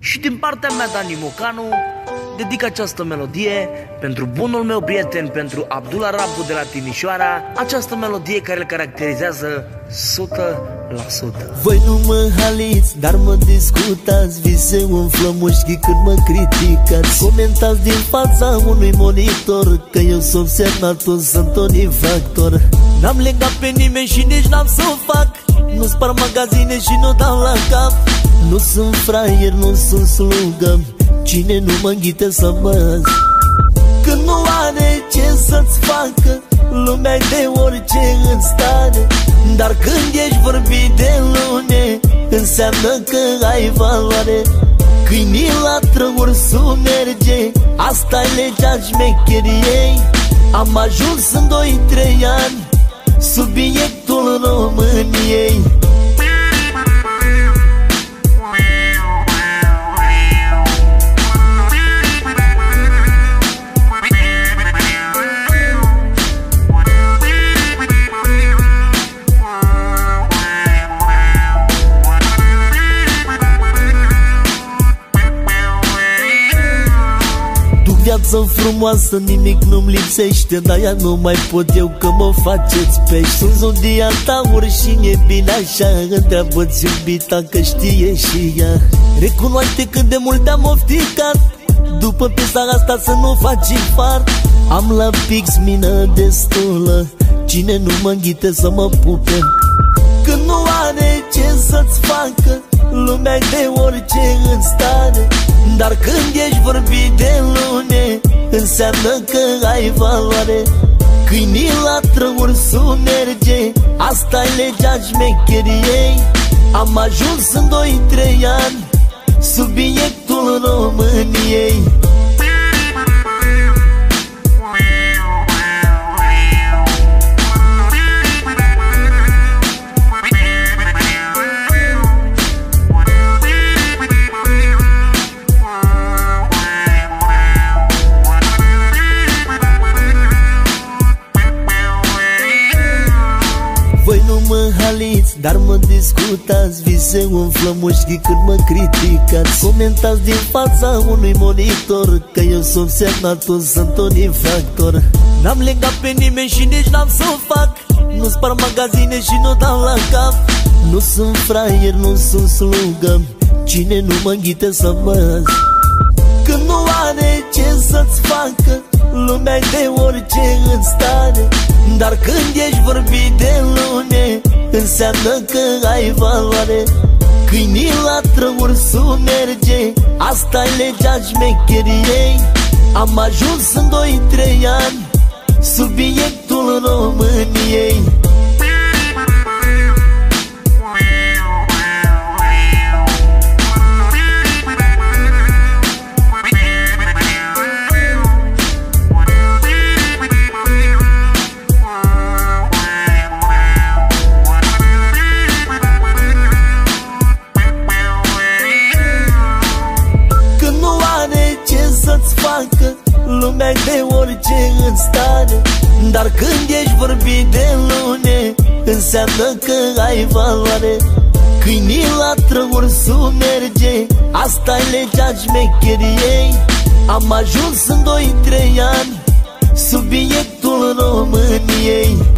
Și din partea mea, Dani Mocanu, dedic această melodie pentru bunul meu prieten, pentru Abdullah Rabu de la Timișoara. Această melodie care îl caracterizează 100%. Voi nu mă haliți, dar mă discutați, vise înflămușchi când mă criticați. Comentați din fața unui monitor că eu sunt semnatul, sunt un infractor. N-am legat pe nimeni și nici n-am să o fac. Nu spar magazine și nu dau la cap. Nu sunt fraier, nu sunt slugă, cine nu mă înghite să mă. Când nu are ce să-ți facă, lumea de orice în stare. Dar când ești vorbit de lune, înseamnă că ai valoare. Câinii latră, ursul merge, asta-i legea șmecheriei. Am ajuns în 2-3 ani subiectul României. Viață frumoasă, nimic nu-mi lipsește, dar ea nu mai pot eu că mă faceți pești. Sunt zodia taur și e bine așa, întreabă-ți iubita că știe și ea. Recunoaște cât de mult te-am ofticat, după piesa asta să nu faci infart. Am la pix mină destulă, cine nu mă înghite să mă pupe. Când nu are ce să-ți facă, lumea de orice în stare. Dar când ești vorbit de lune, înseamnă că ai valoare. Câinii latră, ursul merge, asta-i legea șmecheriei. Am ajuns în 2-3 ani subiectul României. Voi nu mă haliți, dar mă discutați, vise înflămușchi când mă criticați. Comentați din fața unui monitor că eu sunt semnatul, sunt un infractor. N-am legat pe nimeni și nici n-am să o fac. Nu spar magazine și nu dau la cap. Nu sunt fraier, nu sunt slugă, cine nu mă înghite să mă. Când nu are ce să-ți facă, lumea de orice în stare. Dar când ești vorbit de lune, înseamnă că ai valoare. Câinii latră, ursul merge, asta-i legea șmecheriei. Am ajuns în 2-3 ani subiectul României. Să-ți facă, lumea de orice în stare. Dar când ești vorbit de lune, înseamnă că ai valoare. Câinii latră, ursul merge, asta-i legea șmecheriei. Am ajuns în 2-3 ani subiectul României.